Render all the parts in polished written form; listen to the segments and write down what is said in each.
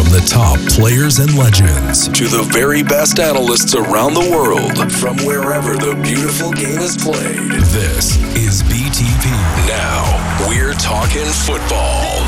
the top players and legends to the very best analysts around the world from wherever the beautiful game is played. This is BTP. Now, we're talking football.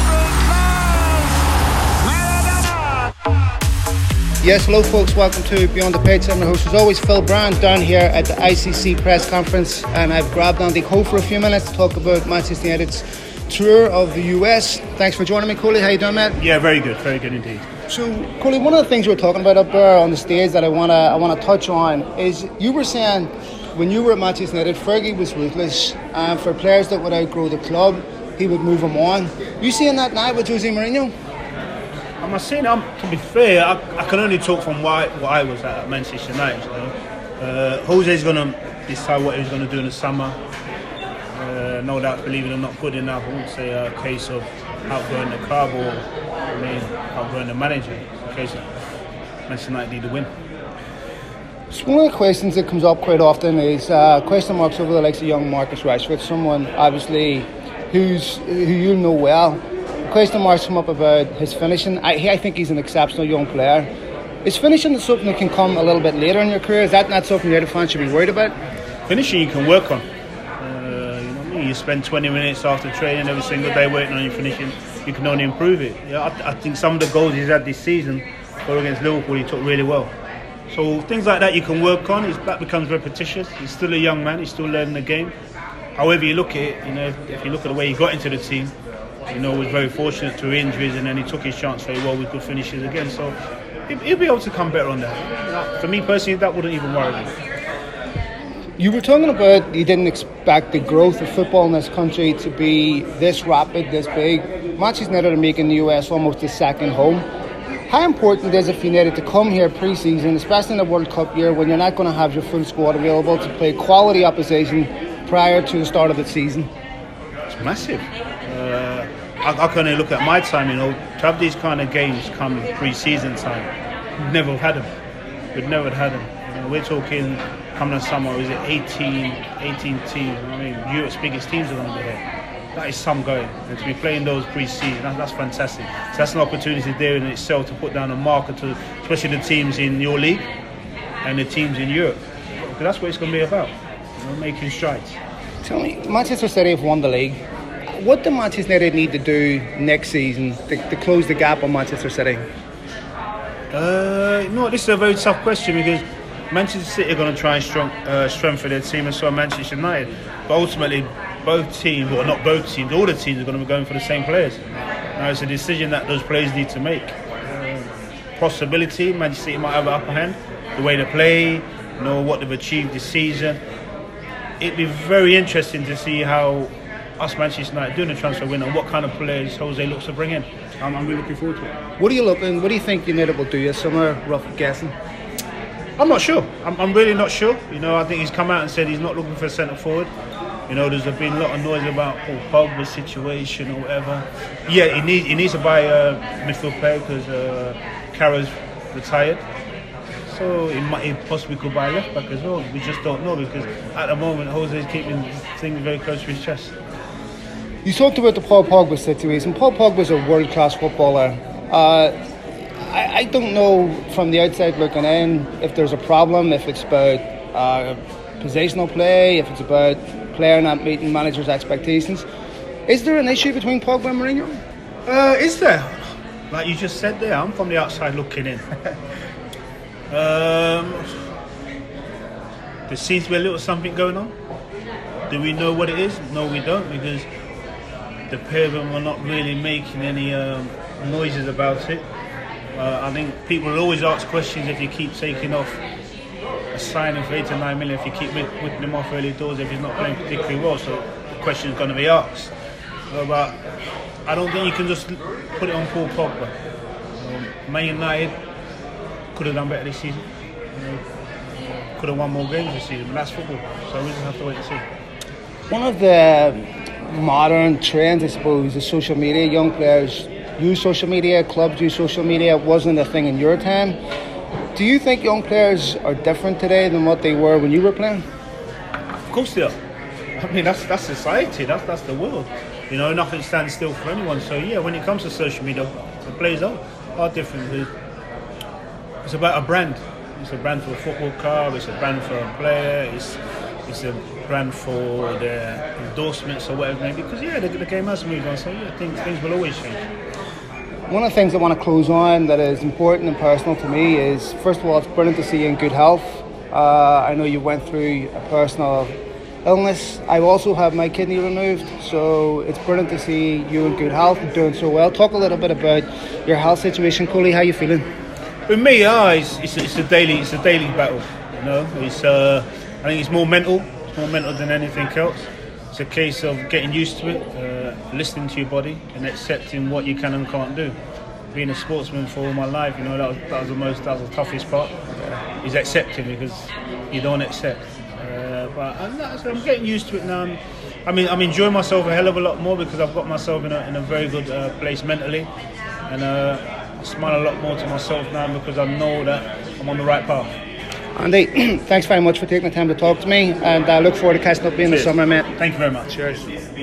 Yes, hello folks, welcome to Beyond the Page. I'm your host as always, Phil Brown, down here at the ICC press conference, and I've grabbed Andy Cole for a few minutes to talk about Manchester United's tour of the US. Thanks for joining me, Coley. How you doing, mate? Yeah, very good indeed. So, Coley, one of the things we were talking about up there on the stage that I wanna touch on is you were saying when you were at Manchester United, Fergie was ruthless, and for players that would outgrow the club, he would move them on. You seeing that now with Jose Mourinho? I'm saying, to be fair, I can only talk from what I was at Manchester United. So, Jose's going to decide what he's going to do in the summer. No doubt, believing him not good enough. I wouldn't say a case of outgrowing the club or outgrowing the manager. It's a case of Manchester United need to win. So one of the questions that comes up quite often is question marks over the likes of young Marcus Rashford, someone obviously who you know well. Question marks come up about his finishing. I think he's an exceptional young player. Is finishing something that can come a little bit later in your career? Is that not something United fans should be worried about? Finishing you can work on. You spend 20 minutes after training every single day working on your finishing. You can only improve it. Yeah, I think some of the goals he's had this season, goal against Liverpool, he took really well. So things like that you can work on. That becomes repetitious. He's still a young man. He's still learning the game. However you look at it, if you look at the way he got into the team, was very fortunate through injuries, and then he took his chance very well with good finishes again. So he'll be able to come better on that. For me personally, that wouldn't even worry me. You were talking about you didn't expect the growth of football in this country to be this rapid, this big. Manchester United are making the US almost a second home. How important is it for United to come here pre-season, especially in a World Cup year, when you're not going to have your full squad available to play quality opposition prior to the start of the season? It's massive. I can only look at my time, to have these kind of games come pre-season time. We'd never have had them. We'd never have had them. We're talking coming in summer, is it 18 teams? Europe's biggest teams are going to be here. That is some going. And to be playing those pre-season, that's fantastic. So that's an opportunity there in itself to put down a marker to, especially the teams in your league and the teams in Europe. Because that's what it's going to be about, making strides. Tell me, Manchester City have won the league. What do Manchester United need to do next season to close the gap on Manchester City? This is a very tough question because Manchester City are going to try and strengthen their team, and so are Manchester United. But ultimately, both teams, or not both teams, all the teams are going to be going for the same players. Now, it's a decision that those players need to make. Possibility, Manchester City might have an upper hand. The way they play, what they've achieved this season. It'd be very interesting to see how us Manchester United doing the transfer window and what kind of players Jose looks to bring in. I'm really looking forward to it. What do you think United will do this summer, rough guessing? I'm not sure. I'm really not sure. I think he's come out and said he's not looking for a centre forward. There's been a lot of noise about Paul Pogba's situation or whatever. Yeah, he needs to buy a midfield player because Carroll's retired. So he possibly could buy a left back as well. We just don't know because at the moment Jose's keeping things very close to his chest. You talked about the Paul Pogba situation. Paul Pogba's a world-class footballer. I don't know from the outside looking in if there's a problem, if it's about positional play, if it's about player not meeting managers' expectations. Is there an issue between Pogba and Mourinho? Is there? Like you just said there, I'm from the outside looking in. There seems to be a little something going on. Do we know what it is? No, we don't, because the pair of them are not really making any noises about it. I think people will always ask questions if you keep taking off a signing for 8 or 9 million, if you keep whipping him off early doors if he's not playing particularly well. So the question is going to be asked. But I don't think you can just put it on Paul Pogba. Man United could have done better this season. Could have won more games this season, but that's football. So we just have to wait and see. One of the modern trends, I suppose, is social media. Young players use social media, clubs use social media. It wasn't a thing in your time. Do you think young players are different today than what they were when you were playing? Of course they are. That's society. That's the world. Nothing stands still for anyone. So yeah, when it comes to social media, the players are. are different. It's about a brand. It's a brand for a football club. It's a brand for a player. It's a brand for their endorsements or whatever it may be. Because the game has moved on. So things will always change. One of the things I want to close on that is important and personal to me is, first of all, it's brilliant to see you in good health. I know you went through a personal illness. I also have my kidney removed, so it's brilliant to see you in good health and doing so well. Talk a little bit about your health situation, Coley. How are you feeling? With me, it's a daily battle. You know, I think it's more mental. It's more mental than anything else. It's a case of getting used to it, listening to your body, and accepting what you can and can't do. Being a sportsman for all my life, you know, that was the toughest part. Is accepting, because you don't accept. But I'm getting used to it now. I mean, I'm enjoying myself a hell of a lot more because I've got myself in a very good place mentally, and I smile a lot more to myself now because I know that I'm on the right path. Andy, thanks very much for taking the time to talk to me, and I look forward to catching up with you in the summer, mate. Thank you very much. Cheers.